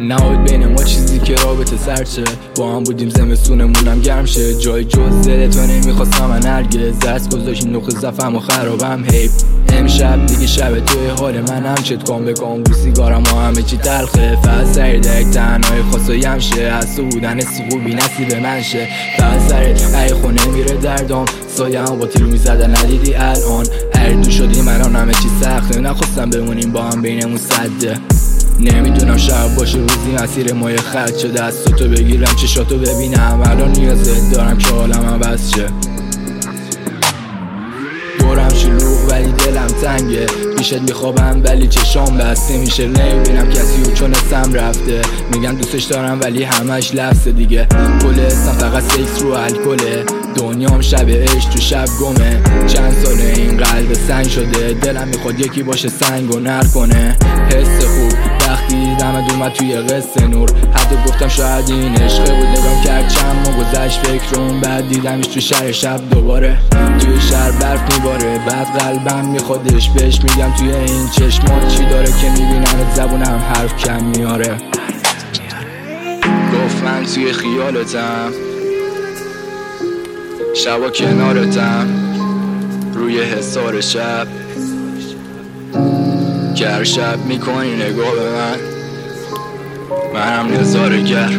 نهاد بین ما چیزی که رابطه سرچه. با هم بودیم زمستونمونم گرم شه. جای جز دل تو نمیخواستم من هرگز. دست گذاشتی نقطه ضعفم و خرابم حیف. امشب دیگه شب توی حال منم. چت کام بکام رو سیگارم و همه چی تلخه. فقط سر دک تنهای خواستایم شه. از تو بودن خوبی نصیب من شه. فقط سرت ای خونه میره دردام. سایه هم با تیر میزدن ندیدی الان. هر دو شدی منان همه چی سخته. نخواستم بمونیم با هم بینمون سده. نمیدونم شب باشه روزی مسیر ما یه خط شده. دستاتو بگیرم چشاتو ببینم. الان نیازت دارم که حالم عوض شه. دورم شلوغ ولی دلم تنگه. پیشت میخوابم ولی چشام بسته میشه. نمیبینم کسی و چون اسم رفته. میگم دوستش دارم ولی همش لفظه دیگه. کل اسم فقط سکس رو الکله. دنیام شب عشق تو شب گمه. چند ساله این قلب سنگ شده. دلم میخواد یکی باشه سنگ و نر کنه. حس خوب وقتی دیدمت اومد توی قصه نور. حتی گفتم شاید این عشقه بود. نگام کرد چند ماه گذشت فکرم. بعد دیدمش تو شهر شب دوباره. توی شهر برف میباره. بعد قلبم میخوادش بهش میگم توی این چشمات چی داره که میبینم زبونم حرف کم میاره. گفت من توی خیالتم. شبا کنارتم. روی حصار شب که هر شب میکنی نگاه به من. منم نظاره‌گر.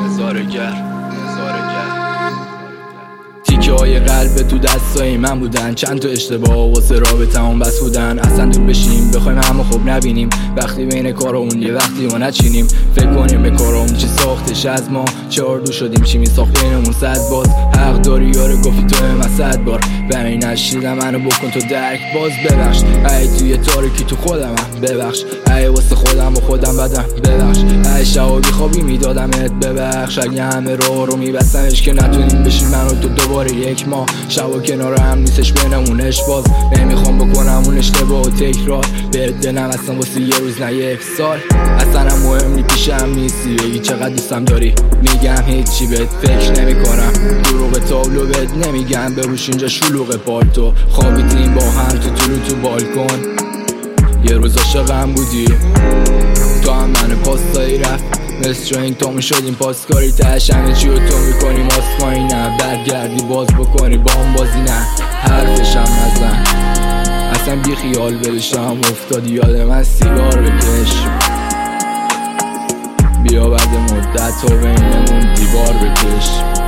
تیکه های قلب تو دستای من بودن. چند تا اشتباه واسه رابطمون بس بودن. اصلا دور بشیم بخوایم همو خوب نبینیم. وقتی بین کارامون یه وقتی ما نچینیم. فکر کنیم به کارامون چی ساختش از ما. چه آردو شدیم چی میساخت بینمون صد باز. حق داری یاره گفتی تو من 100 بار. برای نشیدم منو بکن تو درک باز. ببخش ای توی تاریکی تو خودمم. ببخش ای واسه خودم و خودم بدم. ببخش ای شبا بیخوابی میدادمت. ببخش اگه همه رو میبستمش که نتونیم بشیم من و تو دوباره یک ماه. شبا کنار هم نیستش بینمونش باز. نمیخوام بکنم اون اشتباه و تکرار. به دلم اصلا واسه یه روز نه یک سال. اصلا هم مهم نی پیشم نیستی. بگی چقدر دوستم داری میگم هیچی بهت فکر نمی کنم. دروغ تابلو بهت نمیگم. ببوش اینجا شلوغ پالتو. خوابیدیم با هم تو بالکن. یه روز عاشقم بودی. تو هم منو پاستایی رفت. مثل این تامون شدیم پاسکاری. تهش همه چی رو تو میکنیم آسمایی نه. برگردی باز بکنی با هم بازی نه. حرفشم نزن اصلا بی خیال بلشم. افتادی یاد من سیگار بکش. بیا بعد مدت تو بینمون دیوار بکش.